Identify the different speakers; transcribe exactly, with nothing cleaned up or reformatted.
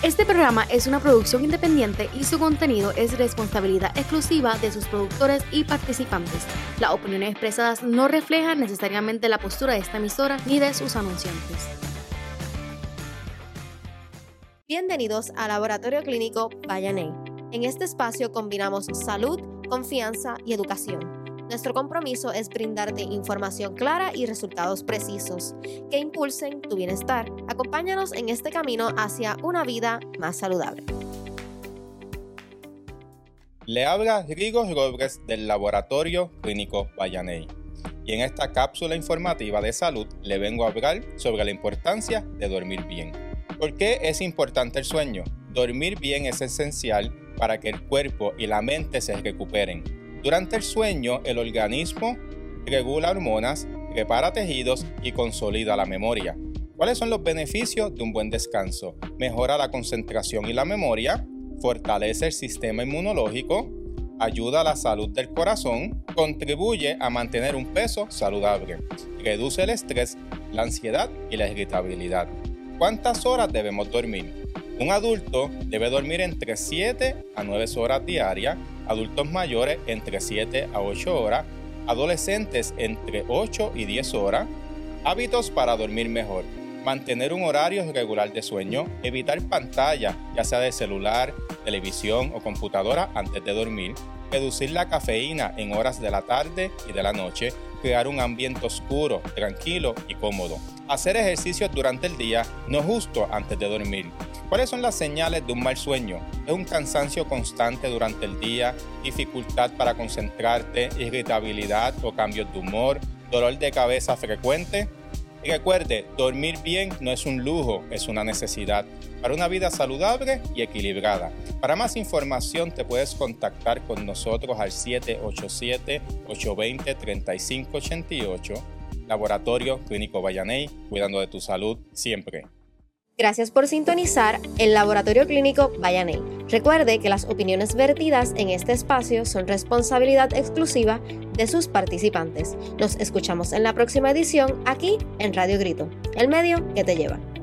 Speaker 1: Este programa es una producción independiente y su contenido es responsabilidad exclusiva de sus productores y participantes. Las opiniones expresadas no reflejan necesariamente la postura de esta emisora ni de sus anunciantes.
Speaker 2: Bienvenidos al Laboratorio Clínico Vayaney. En este espacio combinamos salud, confianza y educación. Nuestro compromiso es brindarte información clara y resultados precisos que impulsen tu bienestar. Acompáñanos en este camino hacia una vida más saludable.
Speaker 3: Le habla Rigo Robles del Laboratorio Clínico Vayaney. Y en esta cápsula informativa de salud le vengo a hablar sobre la importancia de dormir bien. ¿Por qué es importante el sueño? Dormir bien es esencial para que el cuerpo y la mente se recuperen. Durante el sueño, el organismo regula hormonas, repara tejidos y consolida la memoria. ¿Cuáles son los beneficios de un buen descanso? Mejora la concentración y la memoria, fortalece el sistema inmunológico, ayuda a la salud del corazón, contribuye a mantener un peso saludable, reduce el estrés, la ansiedad y la irritabilidad. ¿Cuántas horas debemos dormir? Un adulto debe dormir entre siete a nueve horas diarias, adultos mayores entre siete a ocho horas, adolescentes entre ocho y diez horas. Hábitos para dormir mejor: mantener un horario regular de sueño, evitar pantalla, ya sea de celular, televisión o computadora antes de dormir, reducir la cafeína en horas de la tarde y de la noche, crear un ambiente oscuro, tranquilo y cómodo. Hacer ejercicios durante el día, no justo antes de dormir. ¿Cuáles son las señales de un mal sueño? Es un cansancio constante durante el día, dificultad para concentrarte, irritabilidad o cambios de humor, dolor de cabeza frecuente. Y recuerde, dormir bien no es un lujo, es una necesidad para una vida saludable y equilibrada. Para más información te puedes contactar con nosotros al siete ocho siete, ocho dos cero, tres cinco ocho ocho. Laboratorio Clínico Vayaney, cuidando de tu salud siempre.
Speaker 2: Gracias por sintonizar el Laboratorio Clínico Vayaney. Recuerde que las opiniones vertidas en este espacio son responsabilidad exclusiva de sus participantes. Nos escuchamos en la próxima edición aquí en Radio Grito, el medio que te lleva.